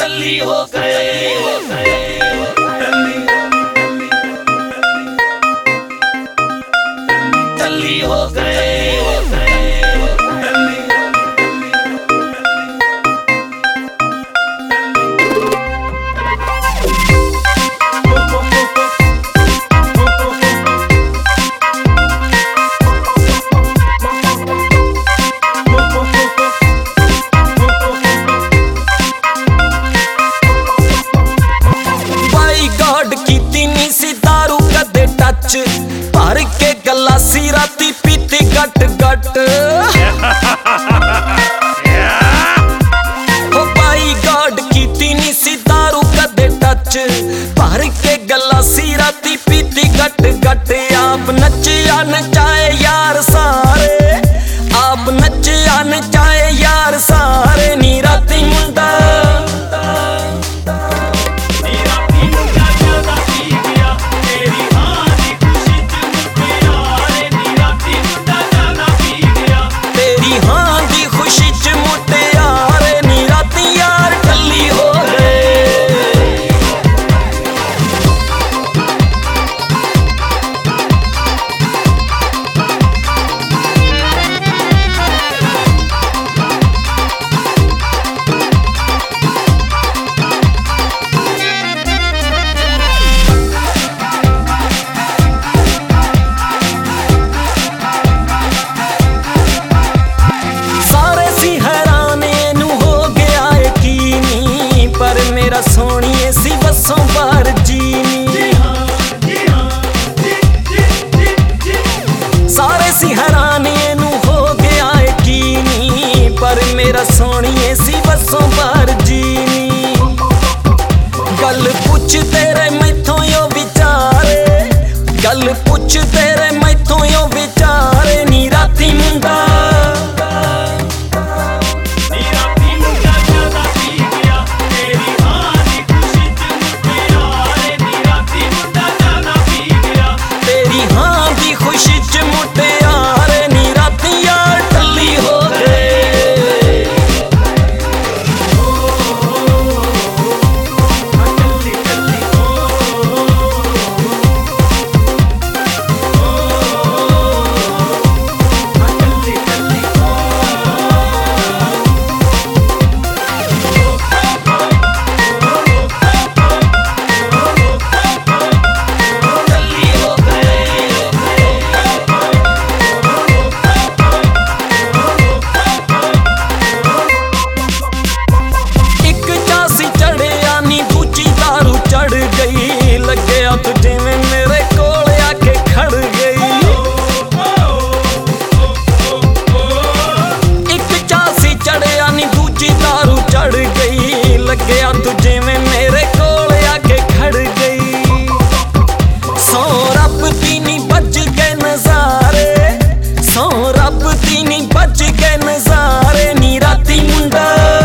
टल्ली हो गए, टल्ली हो गए। भर के गलासी राती पीती गट गट हो भाई गॉड कीती नी सी दारू कदे टच। भर के गलासी राती पीती गट गट। आप नचिया नचाए यार सारे, आप नचिया नचाए यार सारे। नी राती मुंडा मेरा सोनिए सी बसों बार जीनी। सारे सी हैरान नू हो गया यकीनी, पर मेरा सोनिए सी बसों बार जीनी। गल पुछ तेरे मैथों यो विचारे, गल पुछ तेरे मैथों यो विचारे। नी राती मुंडा तुझे में मेरे कोल आके खड़ गई। एक चासी चढ़िया नी दूजी दारू चढ़ गई। लग्या तुझे में मेरे कोल आके खड़ गई। सौ रब दी नी बज गए नजारे, सौ रब दी नी बज गए नजारे। नी राती मुंडा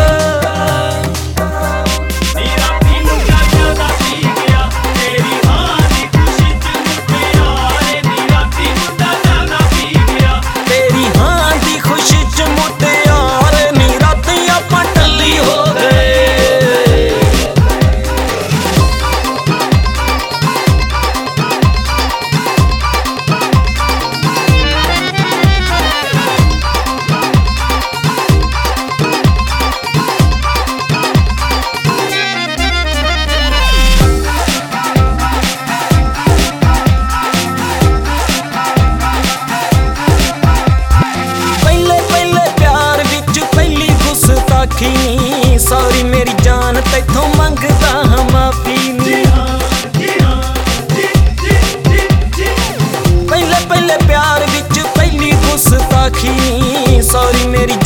सॉरी मेरी जान तैथों मंगदा हां माफी नी। पहले पहले प्यार विच पहली गुस्ताखी। सॉरी मेरी